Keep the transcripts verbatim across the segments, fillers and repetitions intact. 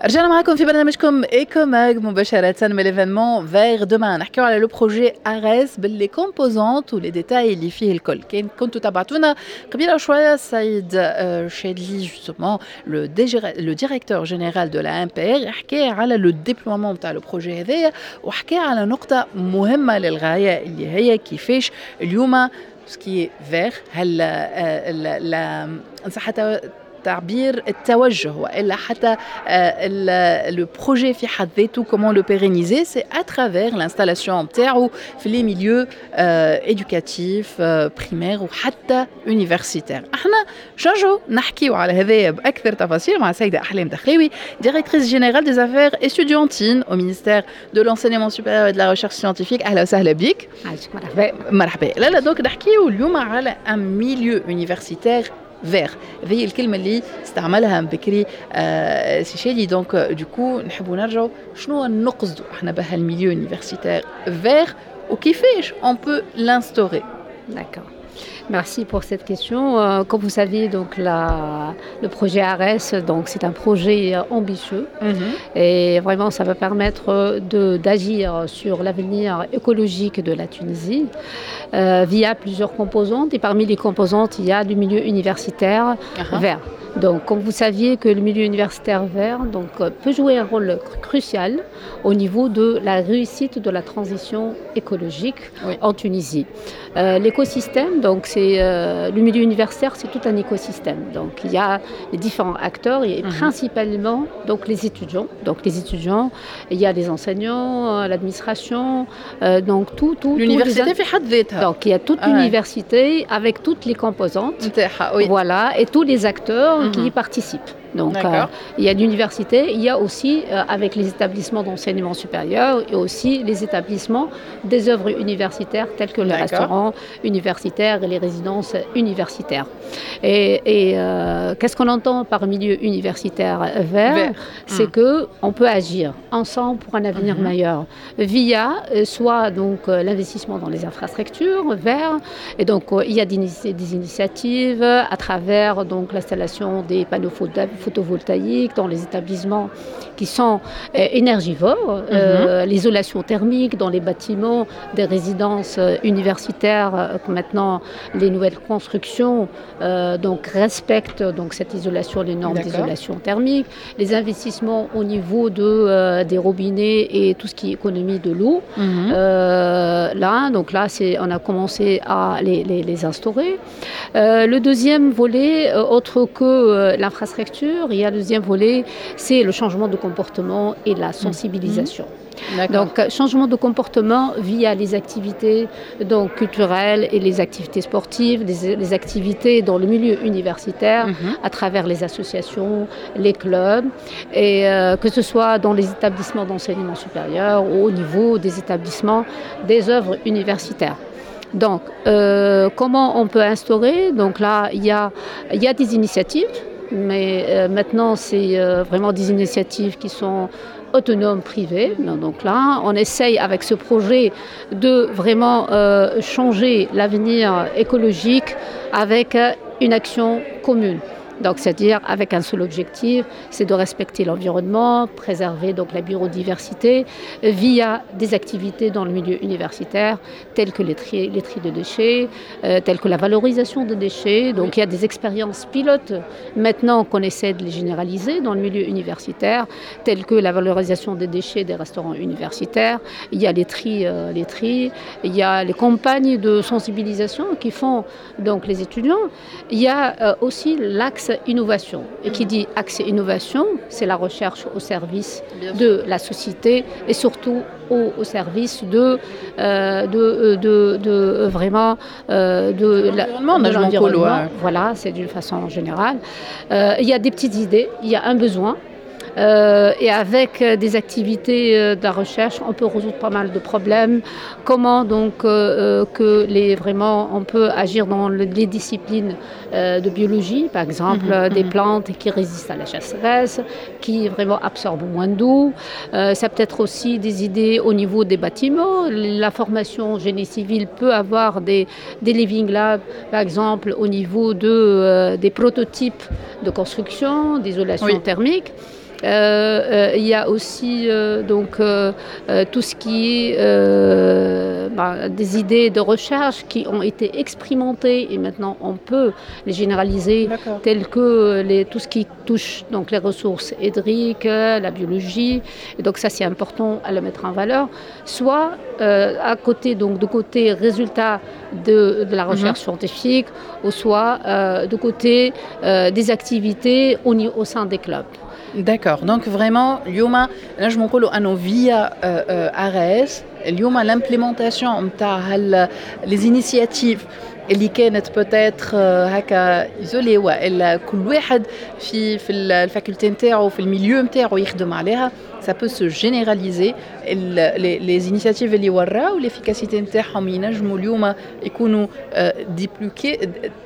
رجعنا معكم في برنامجكم إيكوماج مباشرة من l'événement vers demain. نحكيو على لو بروجي أغاس باللي كومبوزونت ولي ديتاي اللي فيه الكل. كان كنتوا تبعتونا قبيله شويه سعيد شادلي جوستومون لو لو ديريكتور جينيرال دو لا امبير حكى على لو ديبلومون تاع لو بروجي هذايا وحكى على نقطه مهمه للغايه اللي هي كيفاش اليوم سكي فير هل لا نصح تعبير التوجه والا حتى لو بروجي في حد ذاته كومون لو بيرينيزي سي ا ترافير لانستالاسيون نتاعو في لي ميليو ايدوكاتيف بريمير وحتى يونيفرسيتير. احنا نرجعوا نحكيو على هذايا باكثر تفاصيل مع السيده احلام دخلاوي ديريكتريس جينيرال دي افير ستوديونتين او مينيستير دو لونسينيمون سوبيريور دو لا ريشيرش سيانتيفيك. اهلا وسهلا بك. عايشك مرحبا. مرحبا. لا لا دونك نحكيو اليوم على ان ميليو يونيفرسيتير فير. هذه الكلمه اللي استعملها بكري آه سي شادي. دونك دوكو نحبوا نرجعوا شنو نقصدوا احنا بهالميليو يونيفرسيتير فير وكيفاش on peut l'instaurer. D'accord. Merci pour cette question. Euh, comme vous savez, donc la, le projet ARES, donc c'est un projet ambitieux mm-hmm. et vraiment ça va permettre de d'agir sur l'avenir écologique de la Tunisie euh, via plusieurs composantes. Et parmi les composantes, il y a le milieu universitaire uh-huh. vert. Donc, comme vous saviez que le milieu universitaire vert donc, peut jouer un rôle crucial au niveau de la réussite de la transition écologique oui. en Tunisie. Euh, l'écosystème, donc c'est euh, le milieu universitaire, c'est tout un écosystème. Donc, il y a les différents acteurs et mm-hmm. principalement donc les étudiants. Donc, les étudiants, il y a les enseignants, l'administration, euh, donc tout, tout. L'université fait had ذاتها. Donc, il y a toute ah l'université ouais. avec toutes les composantes. Oui. Voilà, et tous les acteurs mm-hmm. qui y participent. Donc, euh, il y a l'université, il y a aussi, euh, avec les établissements d'enseignement supérieur, et aussi les établissements des œuvres universitaires tels que les restaurants universitaires et les résidences universitaires. Et, et euh, qu'est-ce qu'on entend par milieu universitaire vert, vert. C'est mmh. qu'on peut agir ensemble pour un avenir mmh. meilleur via euh, soit donc, euh, l'investissement dans les infrastructures verts, et donc euh, il y a des, des initiatives à travers donc, l'installation des panneaux photovoltaïques dans les établissements qui sont euh, énergivores, euh, mm-hmm. l'isolation thermique dans les bâtiments des résidences euh, universitaires, euh, que maintenant les nouvelles constructions euh, donc, respectent donc, cette isolation, les normes D'accord. d'isolation thermique, les investissements au niveau de, euh, des robinets et tout ce qui est économie de l'eau. Mm-hmm. Euh, là, donc là c'est, on a commencé à les, les, les instaurer. Euh, le deuxième volet, euh, autre que euh, l'infrastructure, il y a le deuxième volet, c'est le changement de comportement et la sensibilisation. Mmh. Donc, changement de comportement via les activités donc, culturelles et les activités sportives, les, les activités dans le milieu universitaire, mmh. à travers les associations, les clubs, et euh, que ce soit dans les établissements d'enseignement supérieur ou au niveau des établissements des œuvres universitaires. Donc, euh, comment on peut instaurer? Donc là, il y a, il y a des initiatives, mais euh, maintenant, c'est euh, vraiment des initiatives qui sont autonomes, privées. Donc là, on essaye avec ce projet de vraiment euh, changer l'avenir écologique avec une action commune. Donc, c'est-à-dire avec un seul objectif, c'est de respecter l'environnement, préserver donc la biodiversité via des activités dans le milieu universitaire, telles que les tri, les tri de déchets, euh, telles que la valorisation de déchets. Donc, il y a des expériences pilotes maintenant qu'on essaie de les généraliser dans le milieu universitaire, telles que la valorisation des déchets des restaurants universitaires. Il y a les tri, euh, les tri. Il y a les campagnes de sensibilisation qui font donc les étudiants. Il y a euh, aussi l'axe innovation. Et qui dit axe innovation, c'est la recherche au service de la société et surtout au, au service de, euh, de, de, de vraiment euh, de, la, de l'environnement. Voilà, c'est d'une façon générale. Euh, il y a des petites idées, il y a un besoin. Euh, et avec des activités euh, de la recherche, on peut résoudre pas mal de problèmes. Comment donc euh, que les vraiment on peut agir dans le, les disciplines euh, de biologie, par exemple mmh, des mmh. plantes qui résistent à la sécheresse, qui vraiment absorbent moins d'eau. Euh, ça peut être aussi des idées au niveau des bâtiments. La formation génie civil peut avoir des, des living labs, par exemple au niveau de, euh, des prototypes de construction, d'isolation oui. thermique. euh, il y a aussi euh, donc euh, euh, tout ce qui est euh, bah, des idées de recherche qui ont été expérimentées et maintenant on peut les généraliser, telles que les, tout ce qui touche donc les ressources hydriques, la biologie. Et donc ça c'est important à le mettre en valeur. Soit euh, à côté donc de côté résultats de, de la recherche mm-hmm. scientifique, ou soit euh, de côté euh, des activités au, au sein des clubs. D'accord. Donc vraiment, اليوم نجم نقولوا انه via A R S اليوم l'implémentation نتاع les initiatives اللي كانت peut-être هكا isolée والا كل واحد في في الفاكولتي نتاعو في الميليو نتاعو يخدم عليها ça peut se généraliser les, les initiatives اللي وراو l'efficacité نتاعهم ينجموا اليوم يكونوا dupliquées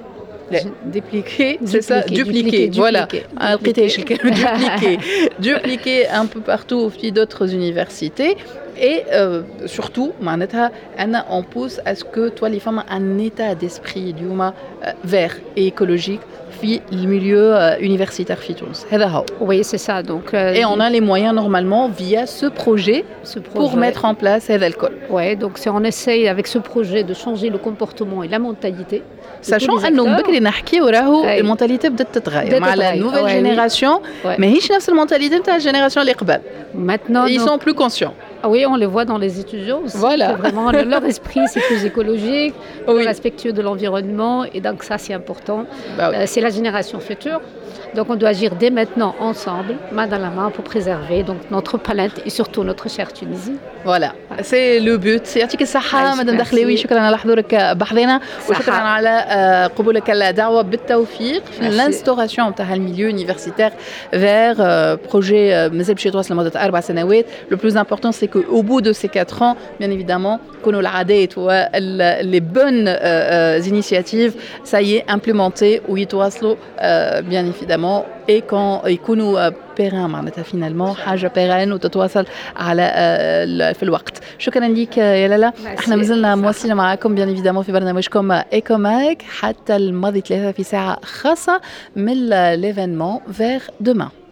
dupliquer, c'est ça, dupliquer, voilà, dupliquer, dupliquer un peu partout puis d'autres universités et euh, surtout, on pousse à ce que toi les femmes un état d'esprit vert et écologique في المilieu universitaire في تونس. هذا هو. Oui, c'est ça. Donc, euh, et on a les moyens normalement via ce projet, ce projet pour mettre en place هذا الكل. Oui, donc c'est on essaye avec ce projet de changer le comportement et la mentalité. Sachant انه بكري نحكيو راهو المونتاليتي بدات تتغير مع la nouvelle génération, ماهيش نفس المونتاليتي نتاع الجينيراسيون اللي قبل. Maintenant, ils sont plus conscients. Ah oui, on les voit dans les étudiants aussi. Voilà. Vraiment, leur esprit, c'est plus écologique, oui. plus respectueux de l'environnement. Et donc ça, c'est important. Bah oui. euh, c'est la génération future. Donc on doit agir dès maintenant ensemble, main dans la main, pour préserver donc, notre planète et surtout notre chère Tunisie. Voilà, ouais. C'est le but. يعطيك الصحة مدام دخلاوي، شكرا على حضورك بحضنا وشكرا على قبولك الدعوة بالتوفيق في الانستوراسيون نتاع الميليو universitaire vers projet مازال باش يتواصل لمدة أربع سنوات. Le plus important c'est que au bout de ces quatre ans, bien évidemment, كونوا العادات les bonnes initiatives ça y est implémentées ويتواصلوا bien évidemment et quand يكونوا بيران معناتها فينالمون حاجه بيران وتتواصل على في الوقت. شكرا لك يا لالا. احنا مازلنا مواصلين معكم بيان ايفيدامون في برنامجكم ايكوماك حتى الماضي ثلاثة في ساعه خاصه من ليفينمون فيغ دومان.